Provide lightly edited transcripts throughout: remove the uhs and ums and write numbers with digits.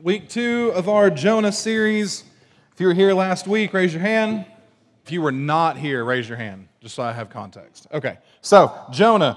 Week 2 of our Jonah series. If you were here last week, raise your hand. If you were not here, raise your hand, just so I have context. Okay, so Jonah.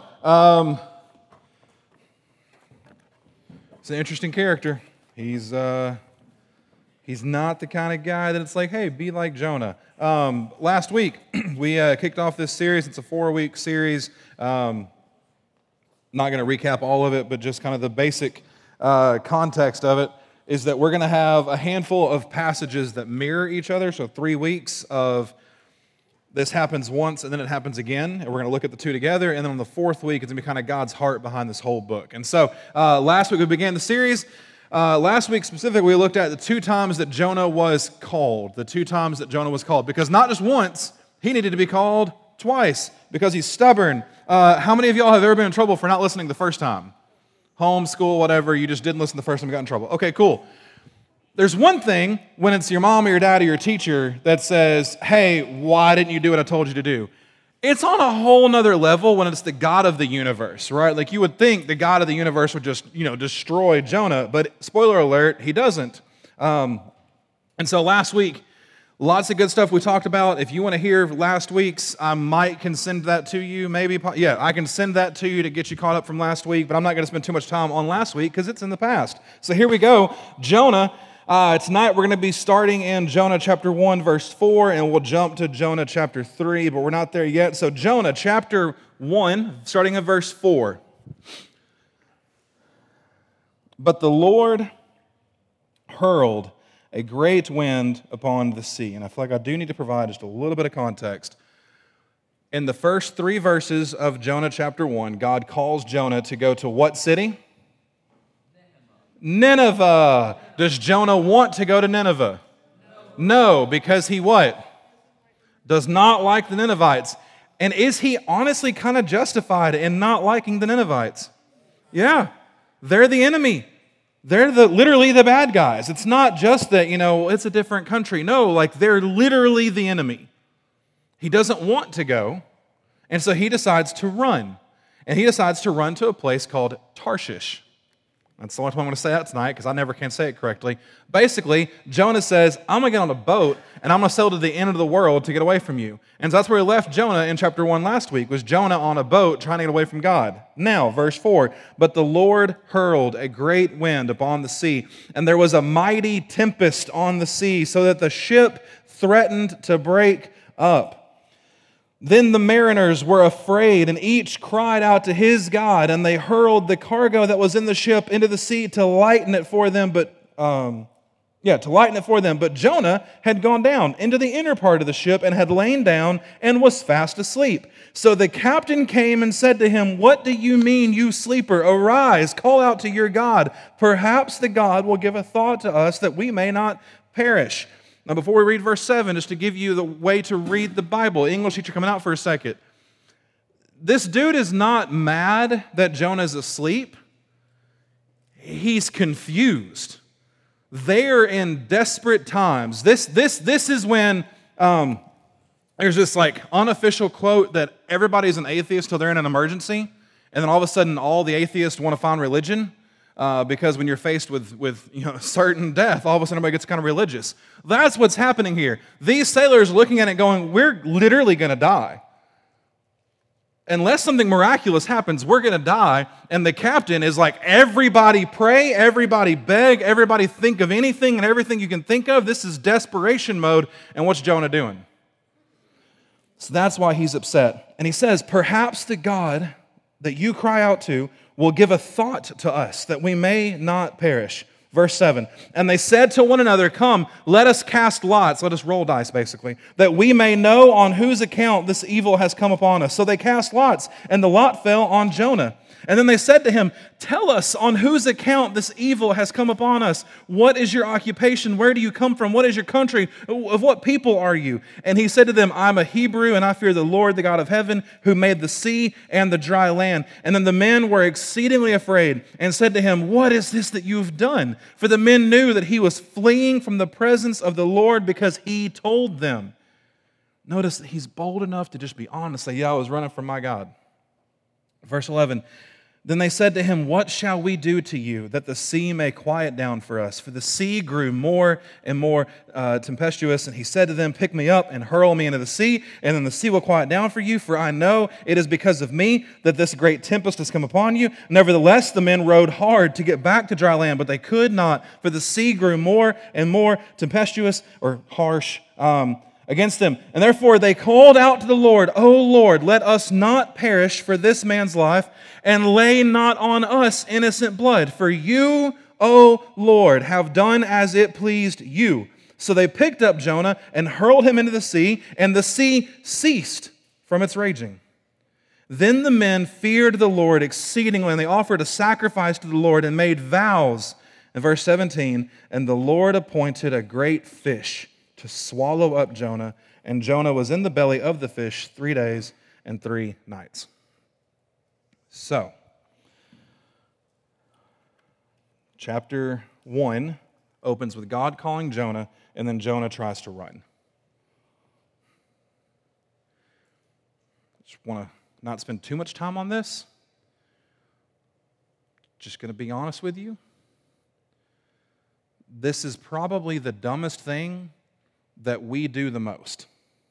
He's an interesting character. He's not the kind of guy that it's like, hey, be like Jonah. Last week, we kicked off this series. It's a 4-week series. Not going to recap all of it, but just kind of the basic context of it is that we're going to have a handful of passages that mirror each other. So 3 weeks of this happens once and then it happens again. And we're going to look at the two together. And then on the 4th week, it's going to be kind of God's heart behind this whole book. And so last week we began the series. Last week specifically, we looked at the 2 times that Jonah was called. The 2 times that Jonah was called. Because not just once, he needed to be called twice because he's stubborn. How many of y'all have ever been in trouble for not listening the first time? Home, school, whatever, you just didn't listen the first time, you got in trouble. Okay, cool. There's one thing when it's your mom or your dad or your teacher that says, hey, why didn't you do what I told you to do? It's on a whole nother level when it's the God of the universe, right? Like you would think the God of the universe would just, destroy Jonah, but spoiler alert, he doesn't. And so last week, lots of good stuff we talked about. If you want to hear last week's, I can send that to you, maybe. Yeah, I can send that to you to get you caught up from last week, but I'm not going to spend too much time on last week because it's in the past. So here we go. Jonah. Tonight we're going to be starting in Jonah chapter 1, verse 4, and we'll jump to Jonah chapter 3, but we're not there yet. So Jonah chapter 1, starting at verse 4. But the Lord hurled a great wind upon the sea. And I feel like I do need to provide just a little bit of context. In the first 3 verses of Jonah chapter 1, God calls Jonah to go to what city? Nineveh. Does Jonah want to go to Nineveh? No, because he what? Does not like the Ninevites. And is he honestly kind of justified in not liking the Ninevites? Yeah, they're the enemy. They're literally the bad guys. It's not just that, it's a different country. No, they're literally the enemy. He doesn't want to go, and so he decides to run. And he decides to run to a place called Tarshish. That's the only time I'm going to say that tonight because I never can say it correctly. Basically, Jonah says, I'm going to get on a boat and I'm going to sail to the end of the world to get away from you. And so that's where we left Jonah in chapter 1 last week, was Jonah on a boat trying to get away from God. Now, verse 4, but the Lord hurled a great wind upon the sea, and there was a mighty tempest on the sea, so that the ship threatened to break up. Then the mariners were afraid, and each cried out to his God, and they hurled the cargo that was in the ship into the sea to lighten it for them. But Jonah had gone down into the inner part of the ship and had lain down and was fast asleep. So the captain came and said to him, "What do you mean, you sleeper? Arise, call out to your God. Perhaps the God will give a thought to us that we may not perish." Now, before we read verse 7, just to give you the way to read the Bible, English teacher coming out for a second. This dude is not mad that Jonah's asleep. He's confused. They're in desperate times. This is when there's this unofficial quote that everybody's an atheist till they're in an emergency, and then all of a sudden all the atheists want to find religion. Because when you're faced with certain death, all of a sudden everybody gets kind of religious. That's what's happening here. These sailors are looking at it going, we're literally going to die. Unless something miraculous happens, we're going to die. And the captain is like, everybody pray, everybody beg, everybody think of anything and everything you can think of. This is desperation mode. And what's Jonah doing? So that's why he's upset. And he says, perhaps the God that you cry out to will give a thought to us that we may not perish. Verse 7, and they said to one another, come, let us cast lots, let us roll dice basically, that we may know on whose account this evil has come upon us. So they cast lots, and the lot fell on Jonah. And then they said to him, tell us on whose account this evil has come upon us. What is your occupation? Where do you come from? What is your country? Of what people are you? And he said to them, I'm a Hebrew, and I fear the Lord, the God of heaven, who made the sea and the dry land. And then the men were exceedingly afraid and said to him, what is this that you have done? For the men knew that he was fleeing from the presence of the Lord because he told them. Notice that he's bold enough to just be honest, say, yeah, I was running from my God. Verse 11, Then they said to him, "What shall we do to you, that the sea may quiet down for us?" For the sea grew more and more tempestuous. And he said to them, "Pick me up and hurl me into the sea, and then the sea will quiet down for you. For I know it is because of me that this great tempest has come upon you." Nevertheless, the men rowed hard to get back to dry land, but they could not, for the sea grew more and more tempestuous, or harsh, against them. And therefore they called out to the Lord, "O Lord, let us not perish for this man's life, and lay not on us innocent blood. For you, O Lord, have done as it pleased you." So they picked up Jonah and hurled him into the sea, and the sea ceased from its raging. Then the men feared the Lord exceedingly, and they offered a sacrifice to the Lord and made vows. In verse 17, and the Lord appointed a great fish to swallow up Jonah, and Jonah was in the belly of the fish 3 days and 3 nights. So, chapter 1 opens with God calling Jonah, and then Jonah tries to run. Just want to not spend too much time on this. Just going to be honest with you. This is probably the dumbest thing that we do the most.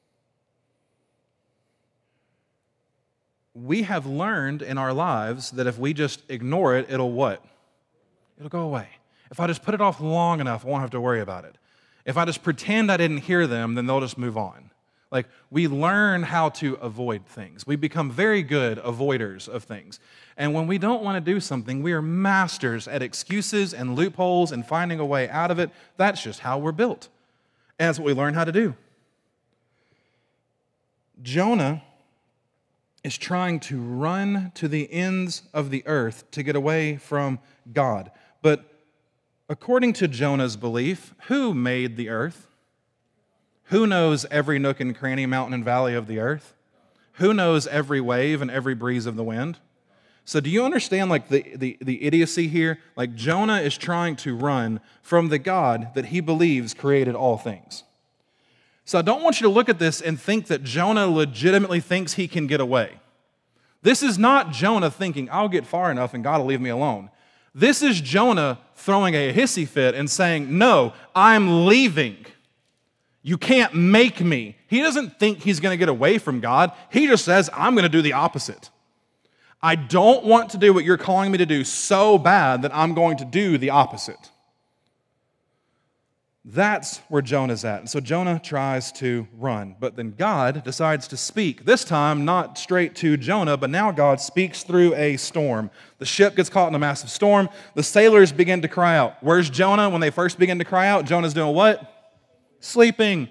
We have learned in our lives that if we just ignore it, it'll what? It'll go away. If I just put it off long enough, I won't have to worry about it. If I just pretend I didn't hear them, then they'll just move on. Like, we learn how to avoid things. We become very good avoiders of things. And when we don't want to do something, we are masters at excuses and loopholes and finding a way out of it. That's just how we're built. And that's what we learn how to do. Jonah is trying to run to the ends of the earth to get away from God. But according to Jonah's belief, who made the earth? Who knows every nook and cranny, mountain and valley of the earth? Who knows every wave and every breeze of the wind? So do you understand like the idiocy here? Like Jonah is trying to run from the God that he believes created all things. So I don't want you to look at this and think that Jonah legitimately thinks he can get away. This is not Jonah thinking, I'll get far enough and God will leave me alone. This is Jonah throwing a hissy fit and saying, no, I'm leaving. You can't make me. He doesn't think he's going to get away from God. He just says, I'm going to do the opposite. I don't want to do what you're calling me to do so bad that I'm going to do the opposite. That's where Jonah's at. And so Jonah tries to run, but then God decides to speak. This time, not straight to Jonah, but now God speaks through a storm. The ship gets caught in a massive storm. The sailors begin to cry out. Where's Jonah? When they first begin to cry out, Jonah's doing what? Sleeping.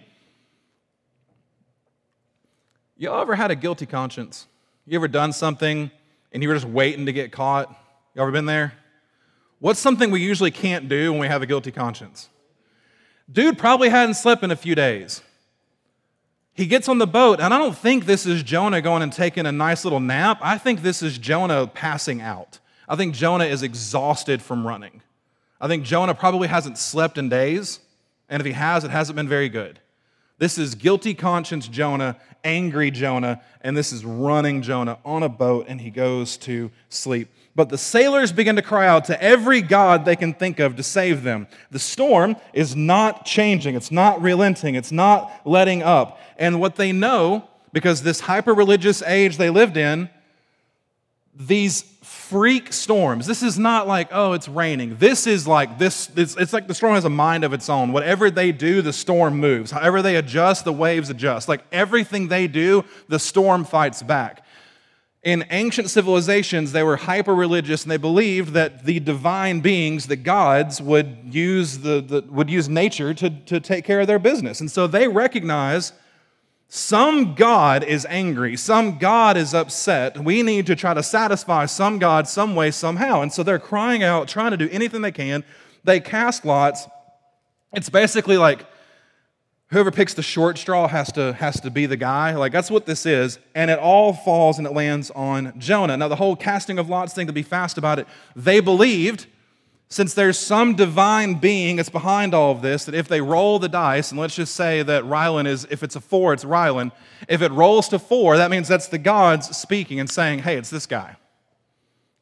Y'all ever had a guilty conscience? You ever done something and you were just waiting to get caught? You ever been there? What's something we usually can't do when we have a guilty conscience? Dude probably hadn't slept in a few days. He gets on the boat, and I don't think this is Jonah going and taking a nice little nap. I think this is Jonah passing out. I think Jonah is exhausted from running. I think Jonah probably hasn't slept in days, and if he has, it hasn't been very good. This is guilty conscience Jonah, angry Jonah, and this is running Jonah on a boat, and he goes to sleep. But the sailors begin to cry out to every god they can think of to save them. The storm is not changing. It's not relenting. It's not letting up. And what they know, because this hyper-religious age they lived in, these freak storms, this is not like, oh, it's raining. This is like this. It's like the storm has a mind of its own. Whatever they do, the storm moves. However they adjust, the waves adjust. Like everything they do, the storm fights back. In ancient civilizations, they were hyper-religious, and they believed that the divine beings, the gods, would use nature to take care of their business. And so they recognize some god is angry, some god is upset. We need to try to satisfy some god some way, somehow. And so they're crying out, trying to do anything they can. They cast lots. It's basically like, whoever picks the short straw has to be the guy. Like, that's what this is. And it all falls and it lands on Jonah. Now, the whole casting of lots thing, to be fast about it, they believed, since there's some divine being that's behind all of this, that if they roll the dice, and let's just say that Rylan is, if it's a 4, it's Rylan. If it rolls to 4, that means that's the gods speaking and saying, hey, it's this guy. Okay?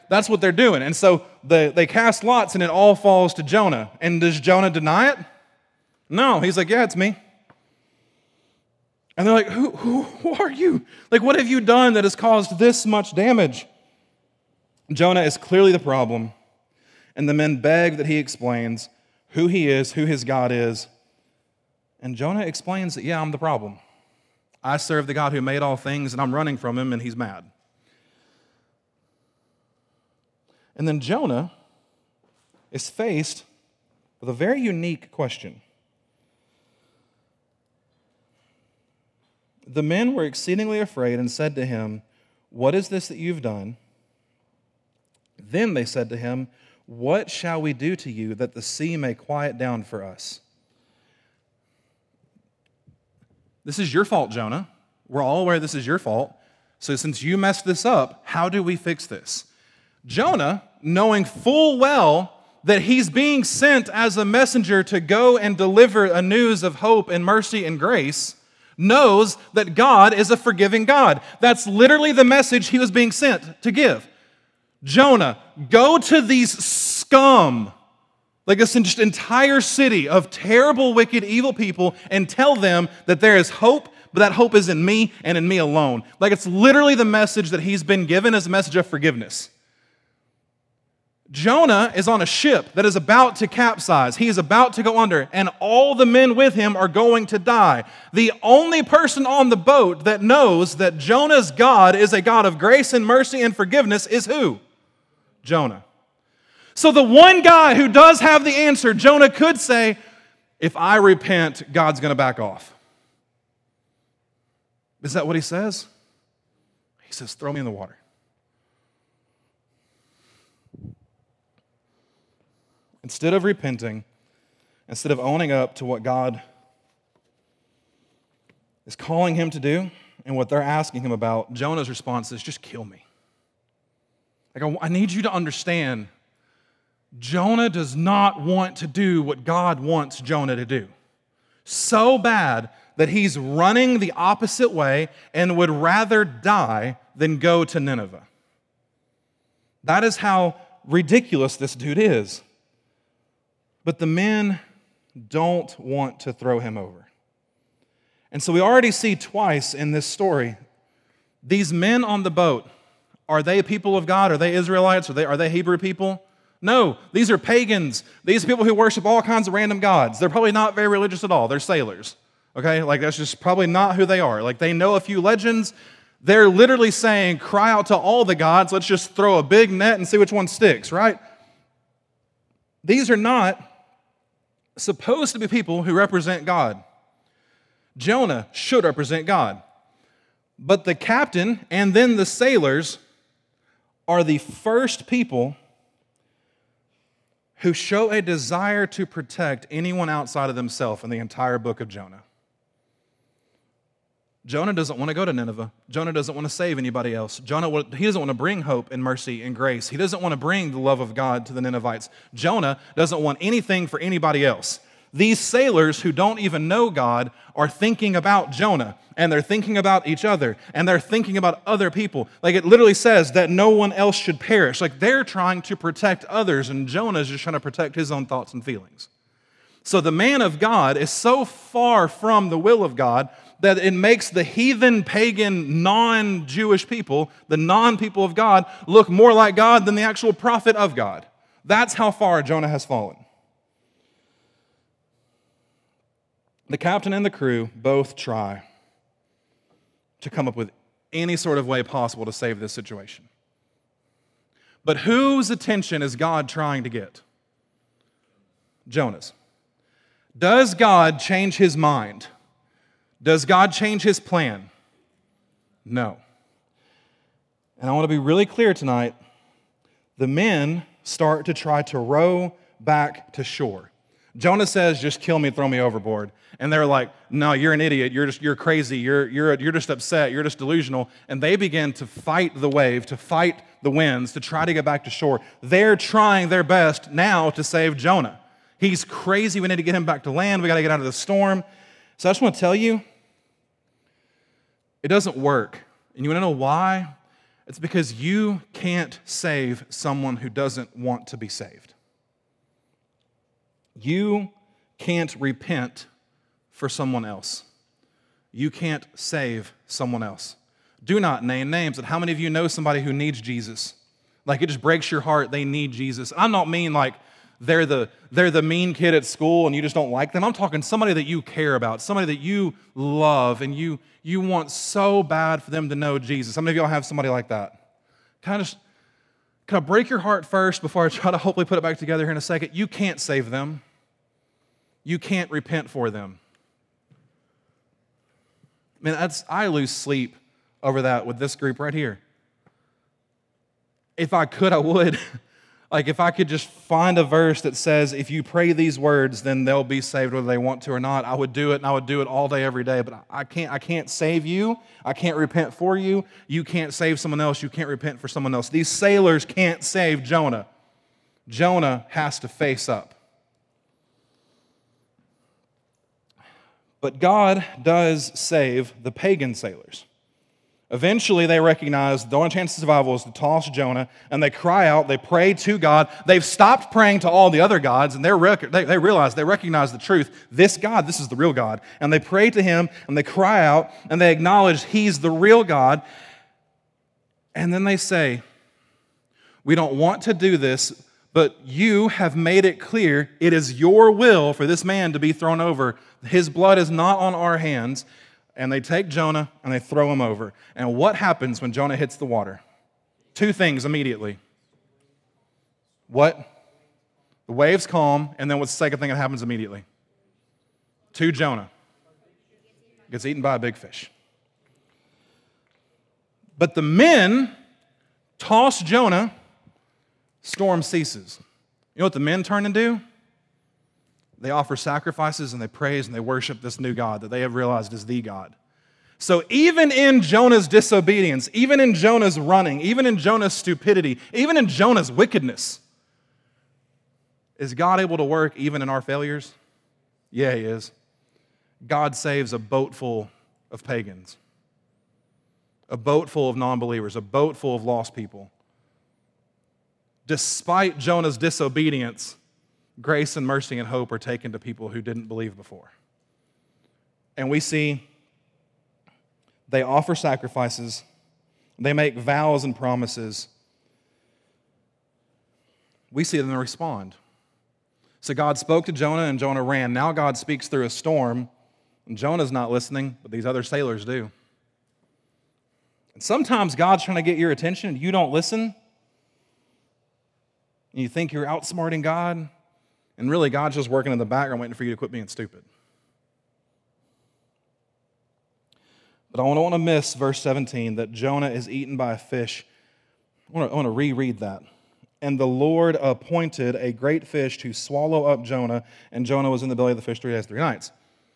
That's what they're doing. And so they cast lots and it all falls to Jonah. And does Jonah deny it? No. He's like, yeah, it's me. And they're like, who are you? Like, what have you done that has caused this much damage? Jonah is clearly the problem. And the men beg that he explains who he is, who his God is. And Jonah explains that, yeah, I'm the problem. I serve the God who made all things, and I'm running from him, and he's mad. And then Jonah is faced with a very unique question. The men were exceedingly afraid and said to him, "What is this that you've done?" Then they said to him, "What shall we do to you that the sea may quiet down for us?" This is your fault, Jonah. We're all aware this is your fault. So since you messed this up, how do we fix this? Jonah, knowing full well that he's being sent as a messenger to go and deliver a news of hope and mercy and grace, knows that God is a forgiving God. That's literally the message he was being sent to give. Jonah, go to these scum, like this entire city of terrible, wicked, evil people, and tell them that there is hope, but that hope is in me and in me alone. Like, it's literally the message that he's been given as a message of forgiveness. Jonah is on a ship that is about to capsize. He is about to go under, and all the men with him are going to die. The only person on the boat that knows that Jonah's God is a God of grace and mercy and forgiveness is who? Jonah. So the one guy who does have the answer, Jonah could say, if I repent, God's going to back off. Is that what he says? He says, throw me in the water. Instead of repenting, instead of owning up to what God is calling him to do and what they're asking him about, Jonah's response is, just kill me. Like, I need you to understand, Jonah does not want to do what God wants Jonah to do. So bad that he's running the opposite way and would rather die than go to Nineveh. That is how ridiculous this dude is. But the men don't want to throw him over. And so we already see twice in this story, these men on the boat, are they people of God? Are they Israelites? Are they Hebrew people? No, these are pagans. These are people who worship all kinds of random gods. They're probably not very religious at all. They're sailors. Okay? Like, that's just probably not who they are. Like, they know a few legends. They're literally saying, cry out to all the gods. Let's just throw a big net and see which one sticks, right? These are not supposed to be people who represent God. Jonah should represent God. But the captain and then the sailors are the first people who show a desire to protect anyone outside of themselves in the entire book of Jonah. Jonah doesn't want to go to Nineveh. Jonah doesn't want to save anybody else. He doesn't want to bring hope and mercy and grace. He doesn't want to bring the love of God to the Ninevites. Jonah doesn't want anything for anybody else. These sailors who don't even know God are thinking about Jonah, and they're thinking about each other, and they're thinking about other people. Like, it literally says that no one else should perish. Like, they're trying to protect others, and Jonah's just trying to protect his own thoughts and feelings. So the man of God is so far from the will of God that it makes the heathen, pagan, non-Jewish people, the non-people of God, look more like God than the actual prophet of God. That's how far Jonah has fallen. The captain and the crew both try to come up with any sort of way possible to save this situation. But whose attention is God trying to get? Jonah's. Does God change his mind? Does God change his plan? No. And I want to be really clear tonight. The men start to try to row back to shore. Jonah says, just kill me, throw me overboard. And they're like, no, you're an idiot. You're crazy. You're just upset. You're just delusional. And they begin to fight the wave, to fight the winds, to try to get back to shore. They're trying their best now to save Jonah. He's crazy. We need to get him back to land. We got to get out of the storm. So I just want to tell you, it doesn't work. And you want to know why? It's because you can't save someone who doesn't want to be saved. You can't repent for someone else. You can't save someone else. Do not name names. And how many of you know somebody who needs Jesus? Like, it just breaks your heart. They need Jesus. I don't mean like they're the mean kid at school and you just don't like them. I'm talking somebody that you care about, somebody that you love, and you want so bad for them to know Jesus. How many of y'all have somebody like that? Can I break your heart first before I try to hopefully put it back together here in a second? You can't save them. You can't repent for them. Man, I lose sleep over that with this group right here. If I could, I would. Like, if I could just find a verse that says, if you pray these words, then they'll be saved whether they want to or not, I would do it, and I would do it all day, every day. But I can't save you. I can't repent for you. You can't save someone else. You can't repent for someone else. These sailors can't save Jonah. Jonah has to face up. But God does save the pagan sailors. Eventually, they recognize the only chance of survival is to toss Jonah, and they cry out, they pray to God. They've stopped praying to all the other gods, and they realize, they recognize the truth. This God, this is the real God. And they pray to Him, and they cry out, and they acknowledge He's the real God. And then they say, we don't want to do this, but you have made it clear it is your will for this man to be thrown over. His blood is not on our hands. And they take Jonah and they throw him over. And what happens when Jonah hits the water? Two things immediately. What? The waves calm, and then what's the second thing that happens immediately? To Jonah. Gets eaten by a big fish. But the men toss Jonah, storm ceases. You know what the men turn and do? They offer sacrifices and they praise and they worship this new God that they have realized is the God. So even in Jonah's disobedience, even in Jonah's running, even in Jonah's stupidity, even in Jonah's wickedness, is God able to work even in our failures? Yeah, He is. God saves a boat full of pagans, a boat full of non-believers, a boat full of lost people. Despite Jonah's disobedience, grace and mercy and hope are taken to people who didn't believe before. And we see they offer sacrifices, they make vows and promises. We see them respond. So God spoke to Jonah and Jonah ran. Now God speaks through a storm, and Jonah's not listening, but these other sailors do. And sometimes God's trying to get your attention and you don't listen. And you think you're outsmarting God. And really, God's just working in the background waiting for you to quit being stupid. But I don't want to miss verse 17, that Jonah is eaten by a fish. I want to reread that. And the Lord appointed a great fish to swallow up Jonah, and Jonah was in the belly of the fish 3 days, 3 nights.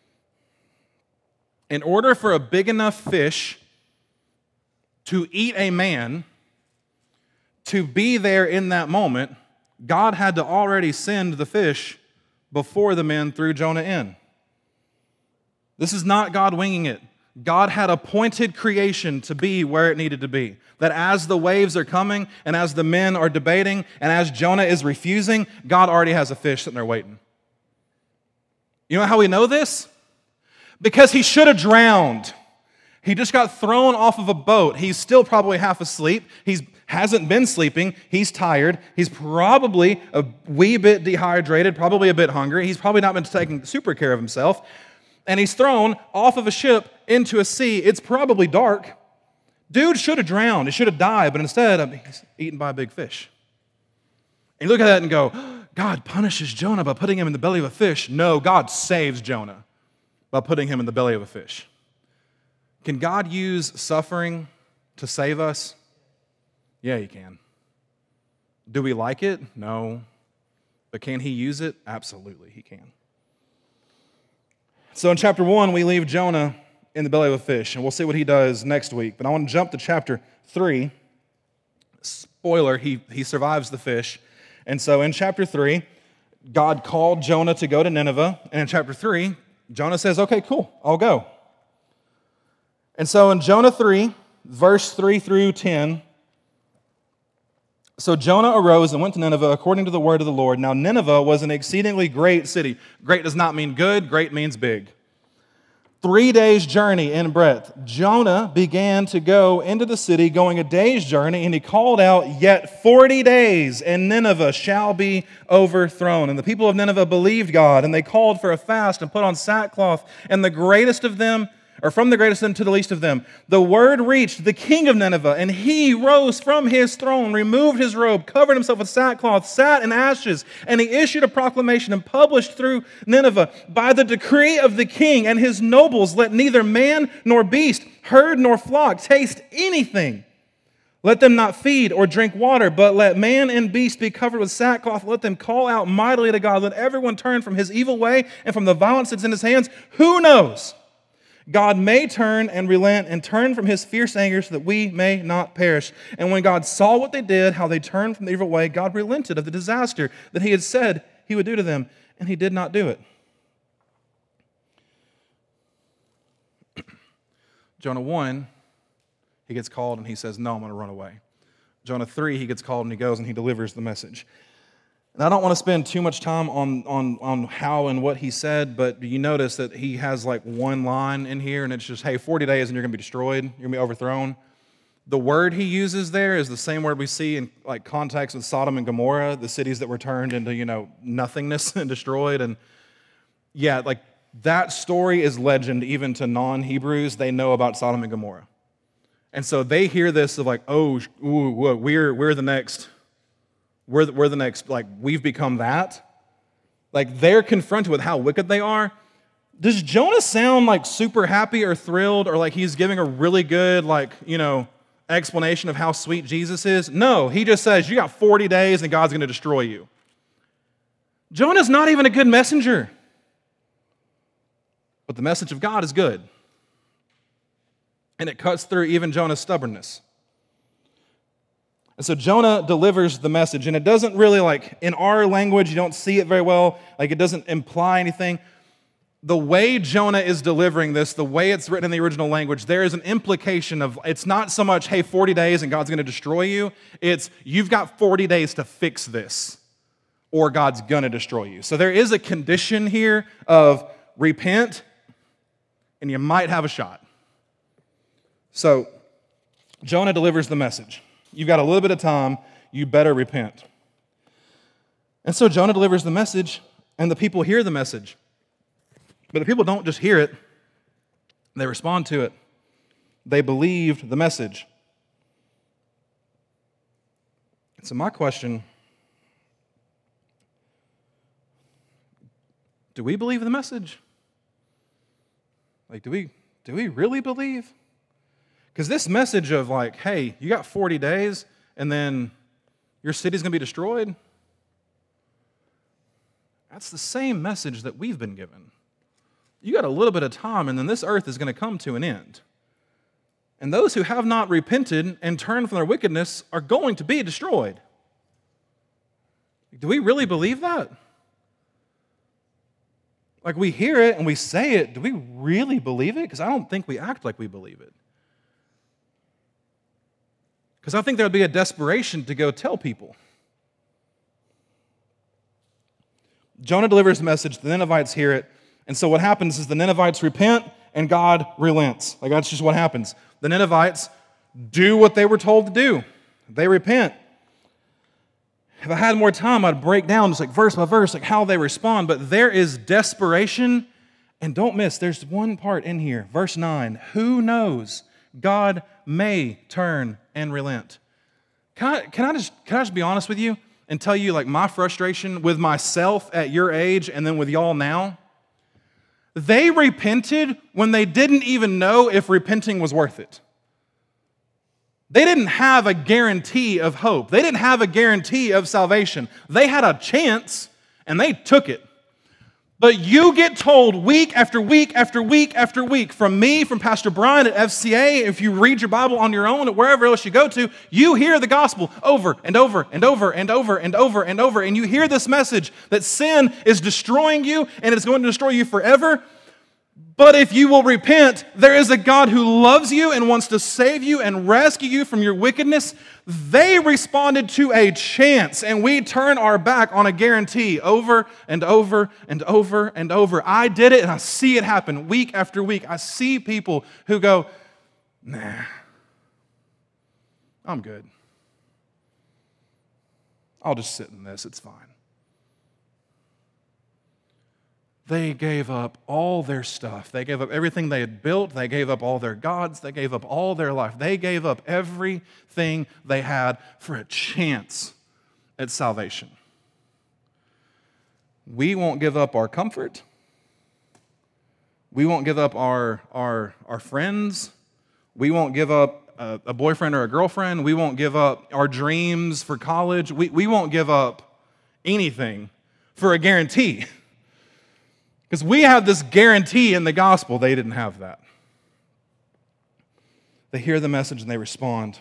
In order for a big enough fish to eat a man, to be there in that moment, God had to already send the fish before the men threw Jonah in. This is not God winging it. God had appointed creation to be where it needed to be. That as the waves are coming, and as the men are debating, and as Jonah is refusing, God already has a fish sitting there waiting. You know how we know this? Because he should have drowned. He just got thrown off of a boat. He's still probably half asleep. He hasn't been sleeping. He's tired. He's probably a wee bit dehydrated, probably a bit hungry. He's probably not been taking super care of himself. And he's thrown off of a ship into a sea. It's probably dark. Dude should have drowned. He should have died, but instead he's eaten by a big fish. And you look at that and go, God punishes Jonah by putting him in the belly of a fish. No, God saves Jonah by putting him in the belly of a fish. Can God use suffering to save us? Yeah, He can. Do we like it? No. But can He use it? Absolutely, He can. So in chapter 1, we leave Jonah in the belly of a fish, and we'll see what he does next week. But I want to jump to chapter 3. Spoiler, he survives the fish. And so in chapter 3, God called Jonah to go to Nineveh. And in chapter 3, Jonah says, okay, cool, I'll go. And so in Jonah 3, verse 3 through 10, So Jonah arose and went to Nineveh according to the word of the Lord. Now Nineveh was an exceedingly great city. Great does not mean good, great means big. 3 days' journey in breadth. Jonah began to go into the city, going a day's journey, and he called out, "Yet 40 days, and Nineveh shall be overthrown." And the people of Nineveh believed God, and they called for a fast and put on sackcloth, and the greatest of them, or from the greatest of them to the least of them, the word reached the king of Nineveh, and he rose from his throne, removed his robe, covered himself with sackcloth, sat in ashes, and he issued a proclamation and published through Nineveh, "By the decree of the king and his nobles, let neither man nor beast, herd nor flock taste anything. Let them not feed or drink water, but let man and beast be covered with sackcloth. Let them call out mightily to God. Let everyone turn from his evil way and from the violence that's in his hands. Who knows? God may turn and relent and turn from his fierce anger so that we may not perish." And when God saw what they did, how they turned from the evil way, God relented of the disaster that he had said he would do to them, and he did not do it. Jonah 1, he gets called and he says, "No, I'm going to run away." Jonah 3, he gets called and he goes and he delivers the message. And I don't want to spend too much time on how and what he said, but you notice that he has like one line in here, and it's just, hey, 40 days and you're going to be destroyed, you're going to be overthrown. The word he uses there is the same word we see in like context with Sodom and Gomorrah, the cities that were turned into, nothingness and destroyed. And yeah, like that story is legend even to non-Hebrews. They know about Sodom and Gomorrah. And so they hear this of like, oh, we're the next... We're the next, like, we've become that. Like, they're confronted with how wicked they are. Does Jonah sound, like, super happy or thrilled or like he's giving a really good, like, explanation of how sweet Jesus is? No, he just says, you got 40 days and God's going to destroy you. Jonah's not even a good messenger. But the message of God is good. And it cuts through even Jonah's stubbornness. And so Jonah delivers the message, and it doesn't really, like, in our language, you don't see it very well, like it doesn't imply anything. The way Jonah is delivering this, the way it's written in the original language, there is an implication of, it's not so much, hey, 40 days and God's going to destroy you. It's, you've got 40 days to fix this, or God's going to destroy you. So there is a condition here of repent, and you might have a shot. So Jonah delivers the message. You've got a little bit of time, you better repent. And so Jonah delivers the message, and the people hear the message. But the people don't just hear it, they respond to it. They believed the message. So my question, do we believe the message? Like, do we really believe? Because this message of like, hey, you got 40 days and then your city's going to be destroyed, that's the same message that we've been given. You got a little bit of time and then this earth is going to come to an end. And those who have not repented and turned from their wickedness are going to be destroyed. Do we really believe that? Like, we hear it and we say it. Do we really believe it? Because I don't think we act like we believe it. Because I think there would be a desperation to go tell people. Jonah delivers the message, the Ninevites hear it, and so what happens is the Ninevites repent and God relents. Like, that's just what happens. The Ninevites do what they were told to do. They repent. If I had more time, I'd break down just like verse by verse, like how they respond, but there is desperation, and don't miss, there's one part in here, verse 9, who knows? God may turn and relent. Can I just be honest with you and tell you like my frustration with myself at your age and then with y'all now? They repented when they didn't even know if repenting was worth it. They didn't have a guarantee of hope. They didn't have a guarantee of salvation. They had a chance and they took it. But you get told week after week after week after week from me, from Pastor Brian at FCA, if you read your Bible on your own or wherever else you go to, you hear the gospel over and over and over and over and over and over, and you hear this message that sin is destroying you and it's going to destroy you forever. But if you will repent, there is a God who loves you and wants to save you and rescue you from your wickedness. They responded to a chance, and we turn our back on a guarantee over and over and over and over. I did it, and I see it happen week after week. I see people who go, nah, I'm good. I'll just sit in this, it's fine. They gave up all their stuff. They gave up everything they had built. They gave up all their gods. They gave up all their life. They gave up everything they had for a chance at salvation. We won't give up our comfort. We won't give up our friends. We won't give up a boyfriend or a girlfriend. We won't give up our dreams for college. We won't give up anything for a guarantee. Because we have this guarantee in the gospel. They didn't have that. They hear the message and they respond.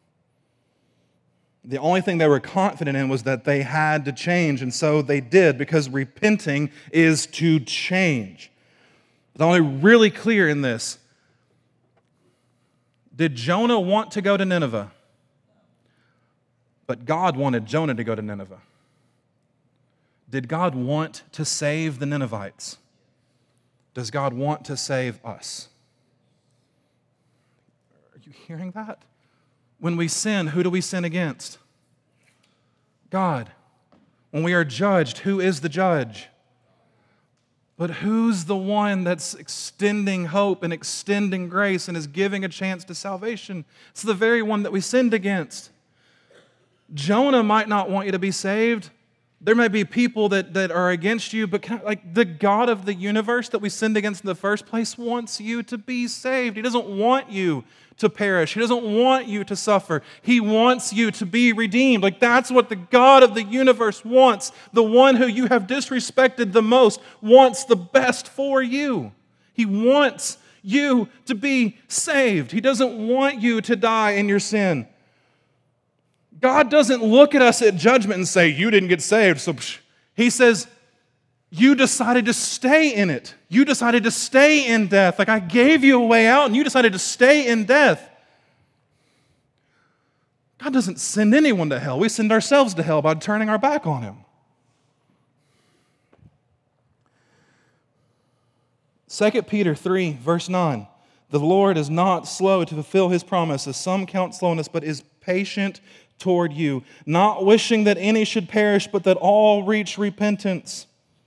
The only thing they were confident in was that they had to change, and so they did, because repenting is to change. It's only really clear in this. Did Jonah want to go to Nineveh? But God wanted Jonah to go to Nineveh. Did God want to save the Ninevites? Does God want to save us? Are you hearing that? When we sin, who do we sin against? God. When we are judged, who is the judge? But who's the one that's extending hope and extending grace and is giving a chance to salvation? It's the very one that we sinned against. Jonah might not want you to be saved. There may be people that are against you, but the God of the universe that we sinned against in the first place wants you to be saved. He doesn't want you to perish. He doesn't want you to suffer. He wants you to be redeemed. That's what the God of the universe wants. The one who you have disrespected the most wants the best for you. He wants you to be saved. He doesn't want you to die in your sin. God doesn't look at us at judgment and say, you didn't get saved, so He says, you decided to stay in it. You decided to stay in death. I gave you a way out, and you decided to stay in death. God doesn't send anyone to hell. We send ourselves to hell by turning our back on Him. 2 Peter 3, verse 9. The Lord is not slow to fulfill His promise, as some count slowness, but is patient toward you, not wishing that any should perish, but that all reach repentance.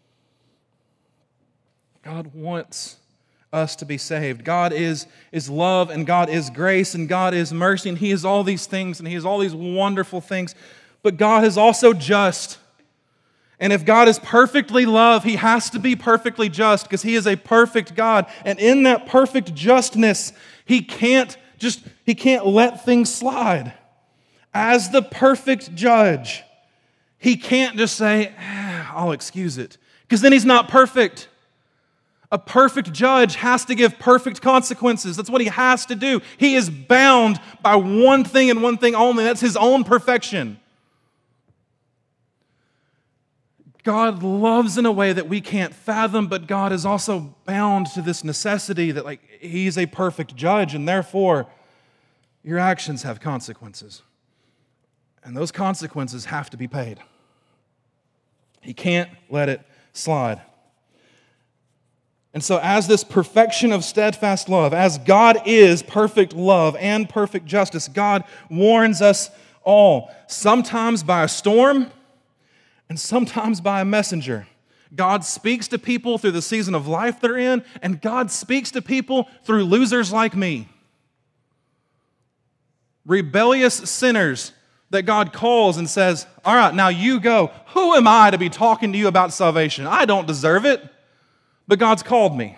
God wants us to be saved. God is love, and God is grace, and God is mercy, and He is all these things, and He is all these wonderful things. But God is also just. And if God is perfectly love, He has to be perfectly just, because He is a perfect God. And in that perfect justness, He can't let things slide. As the perfect judge, He can't just say, I'll excuse it, because then He's not perfect. A perfect judge has to give perfect consequences. That's what He has to do. He is bound by one thing and one thing only. That's His own perfection. God loves in a way that we can't fathom, but God is also bound to this necessity that He's a perfect judge, and therefore your actions have consequences. And those consequences have to be paid. He can't let it slide. And so as this perfection of steadfast love, as God is perfect love and perfect justice, God warns us all, sometimes by a storm and sometimes by a messenger. God speaks to people through the season of life they're in, and God speaks to people through losers like me. Rebellious sinners that God calls and says, all right, now you go. Who am I to be talking to you about salvation? I don't deserve it, but God's called me.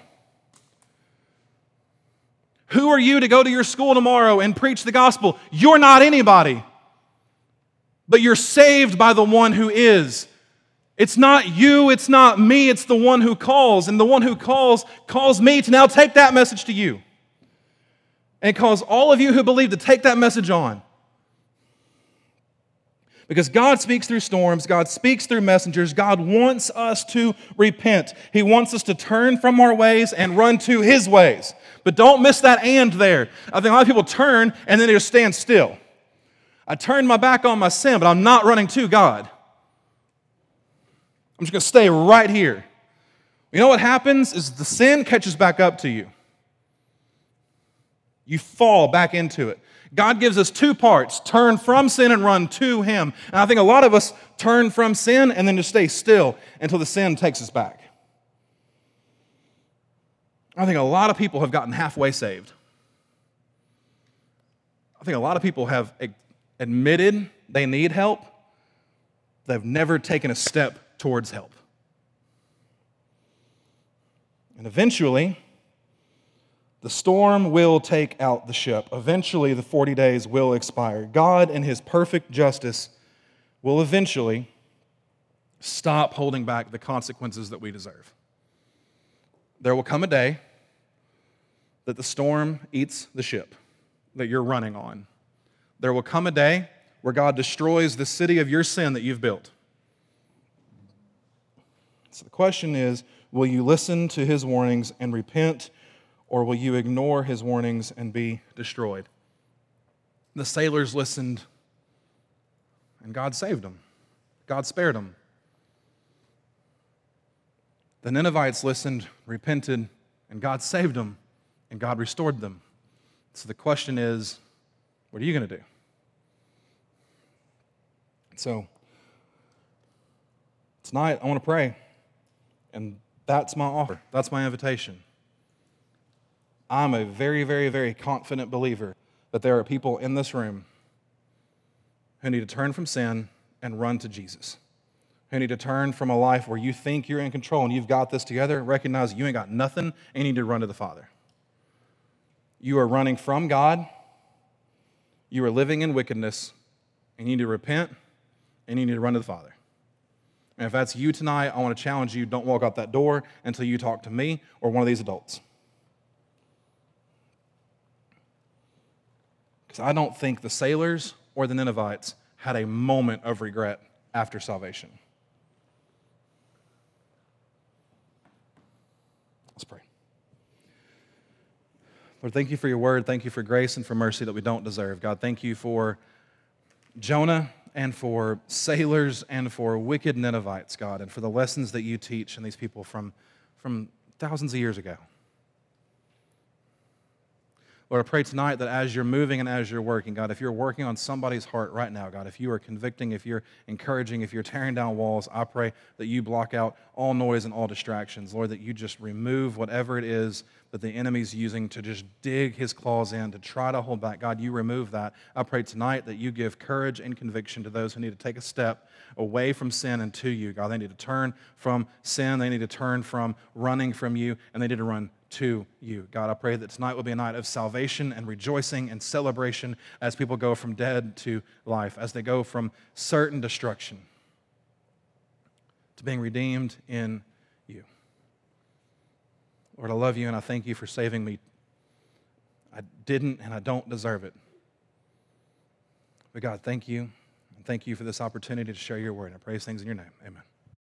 Who are you to go to your school tomorrow and preach the gospel? You're not anybody, but you're saved by the one who is. It's not you, it's not me, it's the one who calls, and the one who calls me to now take that message to you. And calls all of you who believe to take that message on. Because God speaks through storms, God speaks through messengers, God wants us to repent. He wants us to turn from our ways and run to His ways. But don't miss that "and" there. I think a lot of people turn and then they just stand still. I turned my back on my sin, but I'm not running to God. I'm just going to stay right here. You know what happens is the sin catches back up to you. You fall back into it. God gives us two parts, turn from sin and run to Him. And I think a lot of us turn from sin and then just stay still until the sin takes us back. I think a lot of people have gotten halfway saved. I think a lot of people have admitted they need help. They've never taken a step towards help. And eventually, the storm will take out the ship. Eventually, the 40 days will expire. God, in His perfect justice, will eventually stop holding back the consequences that we deserve. There will come a day that the storm eats the ship that you're running on. There will come a day where God destroys the city of your sin that you've built. So the question is, will you listen to His warnings and repent, or will you ignore His warnings and be destroyed? The sailors listened, and God saved them. God spared them. The Ninevites listened, repented, and God saved them, and God restored them. So the question is, what are you going to do? So, tonight I want to pray, and that's my offer. That's my invitation. I'm a very, very, very confident believer that there are people in this room who need to turn from sin and run to Jesus, who need to turn from a life where you think you're in control and you've got this together, recognize you ain't got nothing, and you need to run to the Father. You are running from God, you are living in wickedness, and you need to repent, and you need to run to the Father. And if that's you tonight, I want to challenge you, don't walk out that door until you talk to me or one of these adults. Because I don't think the sailors or the Ninevites had a moment of regret after salvation. Let's pray. Lord, thank you for your word. Thank you for grace and for mercy that we don't deserve. God, thank you for Jonah and for sailors and for wicked Ninevites, God, and for the lessons that you teach in these people from thousands of years ago. Lord, I pray tonight that as you're moving and as you're working, God, if you're working on somebody's heart right now, God, if you are convicting, if you're encouraging, if you're tearing down walls, I pray that you block out all noise and all distractions. Lord, that you just remove whatever it is that the enemy's using to just dig his claws in, to try to hold back. God, you remove that. I pray tonight that you give courage and conviction to those who need to take a step away from sin and to you. God, they need to turn from sin. They need to turn from running from you, and they need to run to you. God, I pray that tonight will be a night of salvation and rejoicing and celebration as people go from dead to life, as they go from certain destruction to being redeemed in you. Lord, I love you and I thank you for saving me. I didn't and I don't deserve it. But God, thank you. And thank you for this opportunity to share your word. I pray these things in your name. Amen.